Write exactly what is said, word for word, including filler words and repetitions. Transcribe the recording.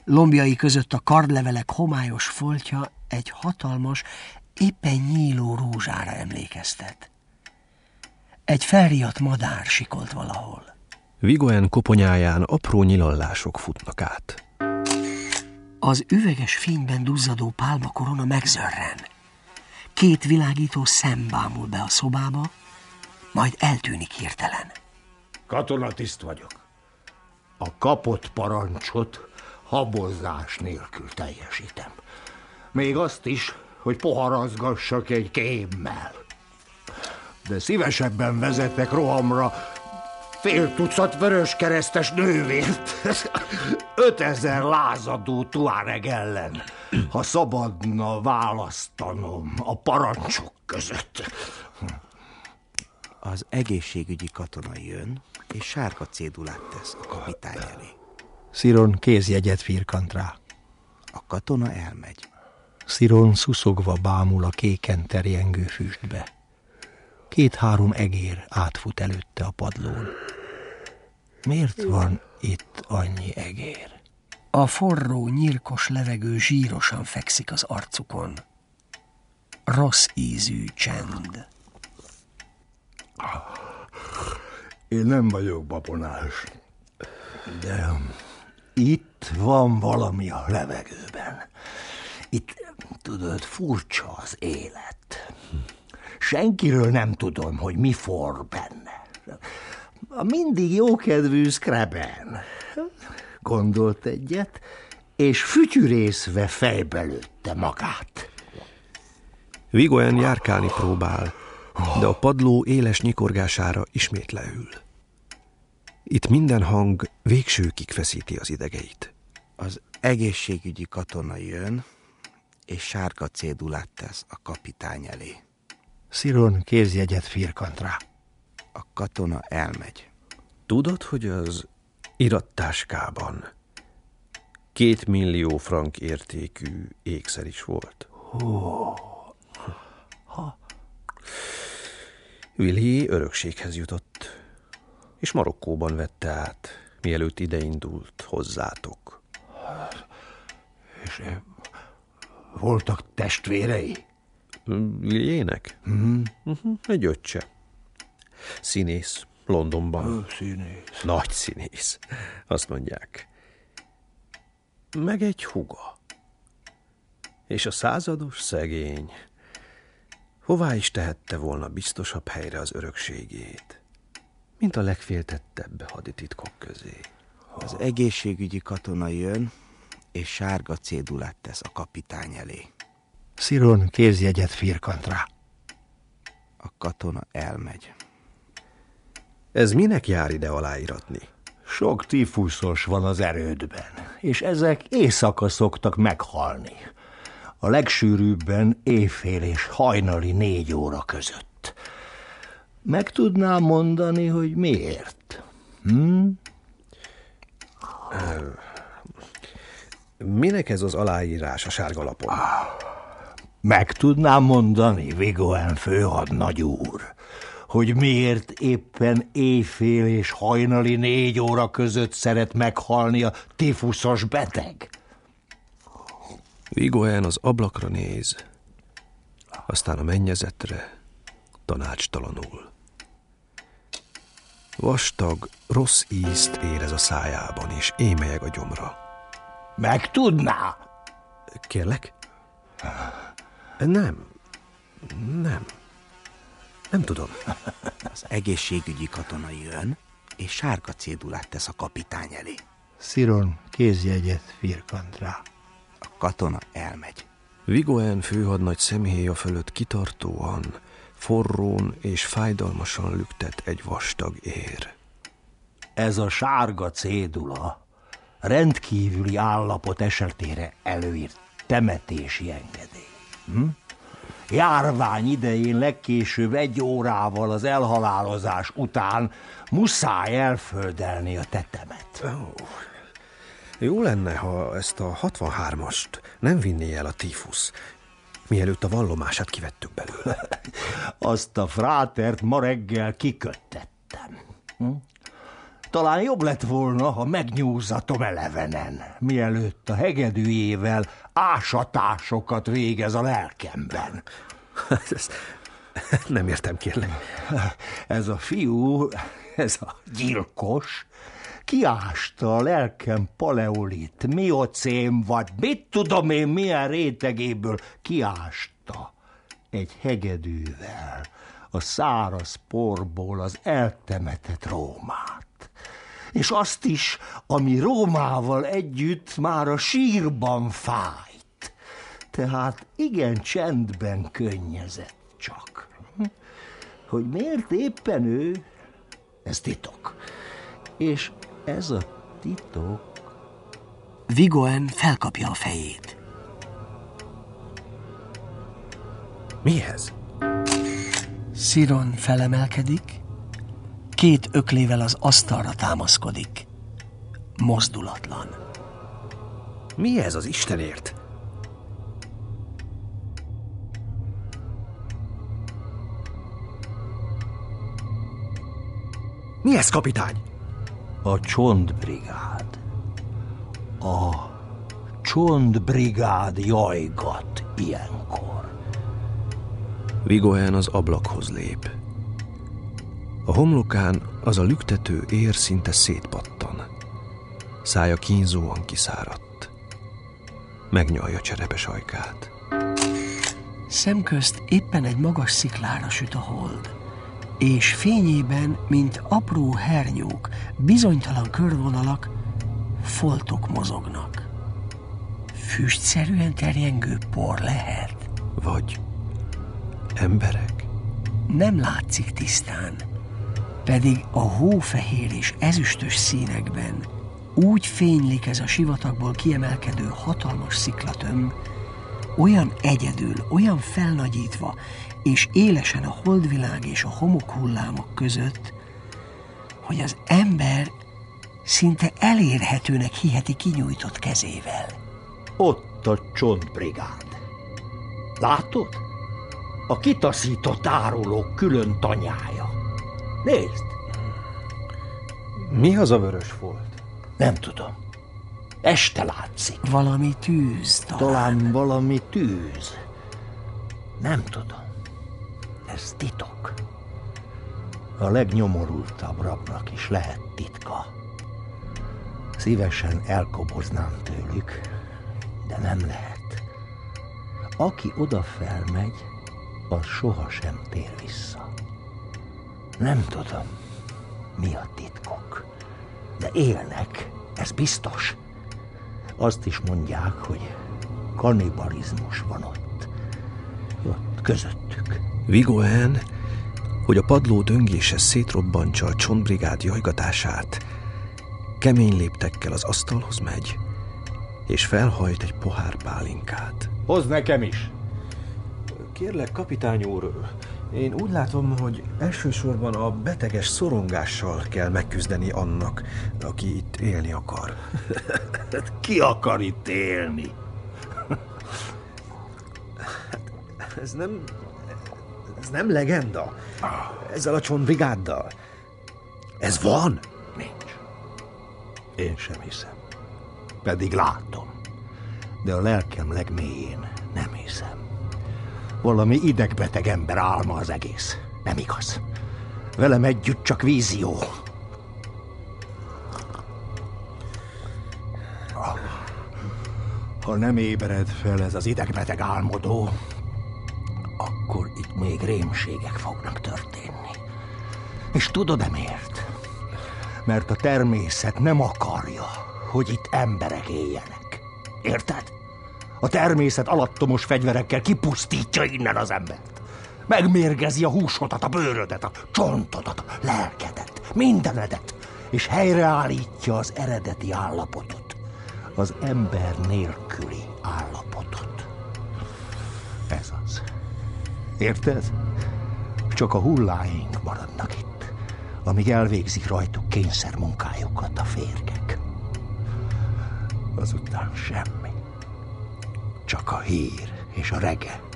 Lombjai között a kardlevelek homályos foltja egy hatalmas, éppen nyíló rózsára emlékeztet. Egy felriadt madár sikolt valahol. Vigoen koponyáján apró nyilallások futnak át. Az üveges fényben duzzadó pálmakorona megzörren. Két világító szem bámul be a szobába, majd eltűnik hirtelen. Katonatiszt vagyok. A kapott parancsot habozás nélkül teljesítem. Még azt is, hogy poharazgassak egy kémmel. De szívesebben vezetek rohamra fél tucat vöröskeresztes nővért, ötezer lázadó tuáreg ellen, ha szabadna választanom a parancsok között. Az egészségügyi katona jön, és sárga cédulát tesz a kapitány elé. Sziron kézjegyet firkant rá. A katona elmegy. Sziron szuszogva bámul a kéken terjengő füstbe. Két-három egér átfut előtte a padlón. Miért van itt annyi egér? A forró, nyírkos levegő zsírosan fekszik az arcukon. Rossz ízű csend. Én nem vagyok babonás, de itt van valami a levegőben. Itt, tudod, furcsa az élet. Senkiről nem tudom, hogy mi forr benne. A mindig jókedvű Scraben gondolt egyet, és fütyürészve fejbe lőtte magát. Vigoen járkálni próbál, de a padló éles nyikorgására ismét leül. Itt minden hang végsőkig feszíti az idegeit. Az egészségügyi katona jön, és sárga cédulát tesz a kapitány elé. Sziron kézjegyet firkant rá. A katona elmegy. Tudod, hogy az irattáskában két millió frank értékű ékszer is volt? Oh. Ha. Willi örökséghez jutott, és Marokkóban vette át, mielőtt ideindult hozzátok. És voltak testvérei? Williének? Mm. Uh-huh. Egy öccse. Színész, Londonban. Ö, színész. Nagy színész, azt mondják. Meg egy húga. És a százados szegény hová is tehette volna biztosabb helyre az örökségét, mint a legféltettebb hadititkok közé. Az egészségügyi katona jön, és sárga cédulát tesz a kapitány elé. Sziron kézjegyet firkant rá. A katona elmegy. Ez minek jár ide aláíratni? Sok tifuszos van az erődben, és ezek éjszaka szoktak meghalni. A legsűrűbben éjfél és hajnali négy óra között. Meg tudnám mondani, hogy miért? Hm? Minek ez az aláírás a sárga lapon? Meg tudnám mondani, Vigoen főhadnagy úr, hogy miért éppen éjfél és hajnali négy óra között szeret meghalni a tifuszos beteg? Vigoen az ablakra néz, aztán a mennyezetre, tanácstalanul. Vastag, rossz ízt érez a szájában, és émelyeg a gyomra. Meg tudná? Kérlek? Nem. Nem. Nem tudom. Az egészségügyi katona jön, és sárga cédulát tesz a kapitány elé. Sziron kézjegyet firkant rá. A katona elmegy. Vigoen főhadnagy szemhéja fölött kitartóan, forrón és fájdalmasan lüktet egy vastag ér. Ez a sárga cédula rendkívüli állapot esetére előírt temetési engedély. Hm? Járvány idején legkésőbb egy órával az elhalálozás után muszáj elföldelni a tetemet. Oh. Jó lenne, ha ezt a hatvanhármast nem vinné el a tífusz, mielőtt a vallomását kivettük belőle. Azt a frátert ma reggel kiköttettem. Hm? Talán jobb lett volna, ha megnyúzzatom elevenen, mielőtt a hegedűjével ásatásokat végez a lelkemben. Ezt nem értem, kérlek. Ez a fiú, ez a gyilkos, kiásta a lelkem paleolit, miocén vagy mit tudom én milyen rétegéből kiásta egy hegedűvel a száraz porból az eltemetett Rómát. És azt is, ami Rómával együtt már a sírban fájt. Tehát igen csendben könnyezett csak. Hogy miért éppen ő, ez titok. És ez a titok... Vigoen felkapja a fejét. Mi ez? Sziron felemelkedik, két öklével az asztalra támaszkodik. Mozdulatlan. Mi ez az Istenért? Mi ez, kapitány? A csontbrigád. A csontbrigád jajgat ilyenkor. Vigoen az ablakhoz lép. A homlokán az a lüktető ér szinte szétpattan. Szája kínzóan kiszáradt. Megnyalja cserepes ajkát. Szemközt éppen egy magas sziklára süt a hold, és fényében, mint apró hernyók, bizonytalan körvonalak, foltok mozognak. Füstszerűen terjengő por lehet? Vagy emberek? Nem látszik tisztán, pedig a hófehér és ezüstös színekben úgy fénylik ez a sivatagból kiemelkedő hatalmas sziklatömb, olyan egyedül, olyan felnagyítva, és élesen a holdvilág és a homokhullámok között, hogy az ember szinte elérhetőnek hiheti kinyújtott kezével. Ott a csontbrigád. Látod? A kitaszított árulók külön tanyája. Nézd! Mi az a vörös folt? Nem tudom. Este látszik. Valami tűz talán. Talán valami tűz. Nem tudom. Ez titok. A legnyomorultabb rabnak is lehet titka. Szívesen elkoboznám tőlük, de nem lehet. Aki oda felmegy, az sohasem tér vissza. Nem tudom, mi a titkok, de élnek, ez biztos. Azt is mondják, hogy kannibalizmus van ott, ott közöttük. Vigoen, hogy a padló döngése szétrobbantsa a csontbrigád jajgatását, kemény léptekkel az asztalhoz megy, és felhajt egy pohár pálinkát. Hozd nekem is! Kérlek, kapitány úr, én úgy látom, hogy elsősorban a beteges szorongással kell megküzdeni annak, aki itt élni akar. Ki akar itt élni? Ez nem... ez nem legenda. Ezzel a csontbrigáddal. Ez van? Nincs. Én sem hiszem. Pedig látom. De a lelkem legmélyén nem hiszem. Valami idegbeteg ember álma az egész. Nem igaz. Velem együtt csak vízió. Ha nem ébred fel ez az idegbeteg álmodó, akkor itt még rémségek fognak történni. És tudod-e miért? Mert a természet nem akarja, hogy itt emberek éljenek. Érted? A természet alattomos fegyverekkel kipusztítja innen az embert. Megmérgezi a húsodat, a bőrödet, a csontodat, a lelkedet, mindenedet, és helyreállítja az eredeti állapotot, az ember nélküli állapotot. Ez az. Érted? Csak a hulláink maradnak itt, amíg elvégzik rajtuk kényszermunkájukat a férgek. Azután semmi. Csak a hír és a rege